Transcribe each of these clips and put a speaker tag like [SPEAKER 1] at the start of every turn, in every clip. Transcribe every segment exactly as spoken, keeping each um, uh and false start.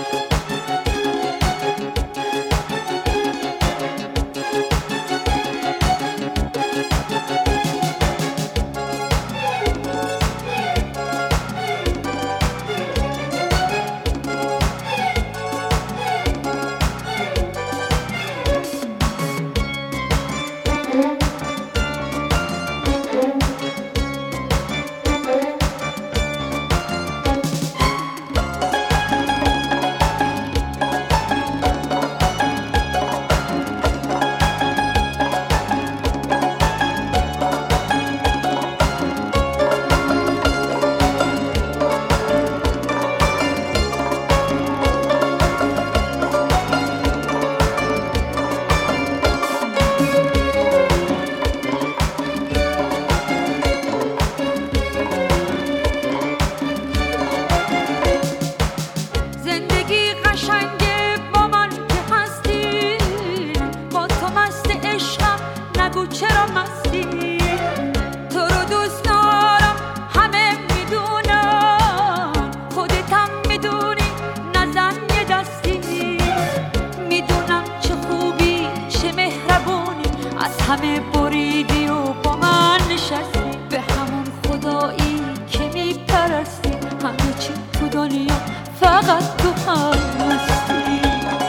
[SPEAKER 1] همه بریدی و با من نشستی، به همون خدایی که میپرستی، همه چی تو دنیا فقط تو هستی.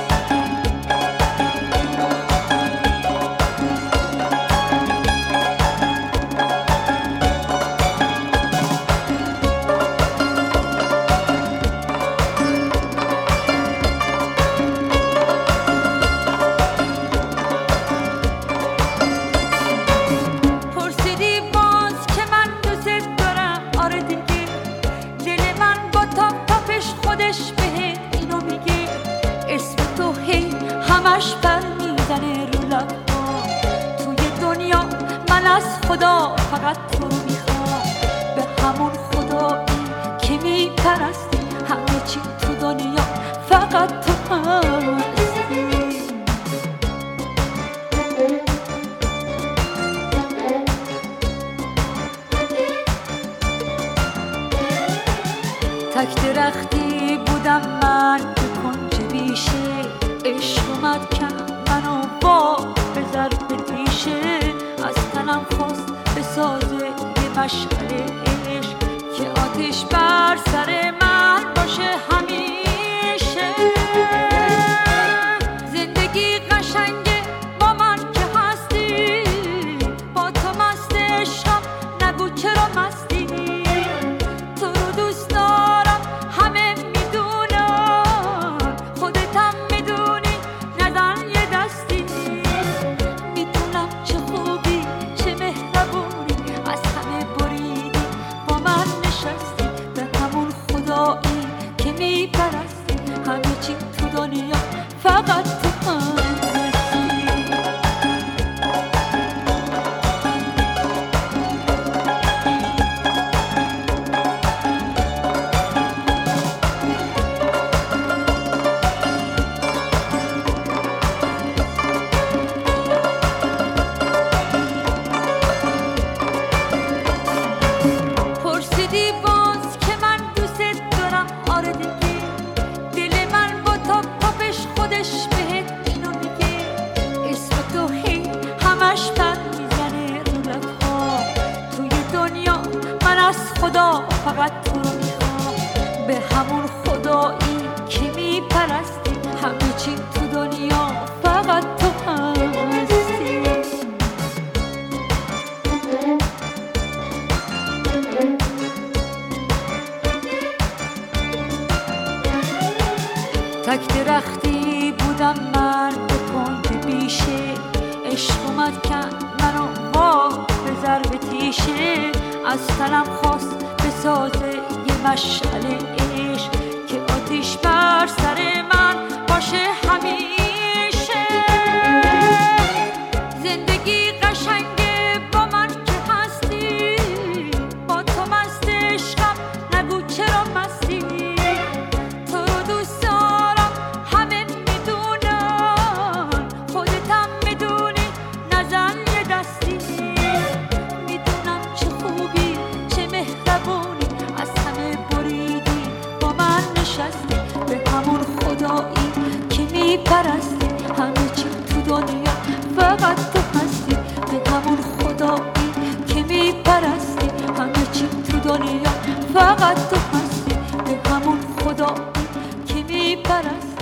[SPEAKER 1] همش پر میزنه رو لب‌ها، توی دنیا من از خدا فقط تو رو میخوام، به همون خدایی که میپرستی، همه چی تو دنیا فقط تو هستی. تک درختی بودم من به کنج بیشه، عشق اومد کرد منو با به ضرب تیشه، از تنم خواست به سازه یه مشعله عشق که آتش بر سر من باشه همیشه. زندگی قشنگه با من که هستی، با تو مست عشقم، نگو چرا مستی، تو رو دوست دارم همه میدونن، خودتم میدونی نزن یه دستی، میدونم چه خوبی چه مهربونی، از همه بریدی با من نشستی، به همون خدایی که میپرستی، همه چی تو دنیا فقط تو هستی. پرسیدی باز که من دوست دارم، آره دیگه، دل من با تا پاپش خودش بهت اینو میگه، اسم تو هی همش پر میزنه رو لب‌ها، توی دنیا من از خدا فقط تو رو میخوام، به همون خدایی که میپرستی، همه چی تو دنیا فقط تو هستی. تک درختی بودم من به کنج بیشه، عشق اومد کرد منو با به ضرب تیشه، از تنم خواست به سازه یه مشعله عشق که آتیش بر سر من باشه همیشه. زندگی قشنگه با من که هستی، با تو مست عشقم، نگو چرا مستی، تو رو دوست دارم همه میدونن، خودتم میدونی نزن یه دستی، میدونم چه خوبی چه مهربونی، از همه بریدی میپرستی، همه چی تو دنیا فقط تو هستی، به همون خدایی که میپرستی، همه چی تو دنیا فقط تو هستی، به همون خدایی که میپرستی.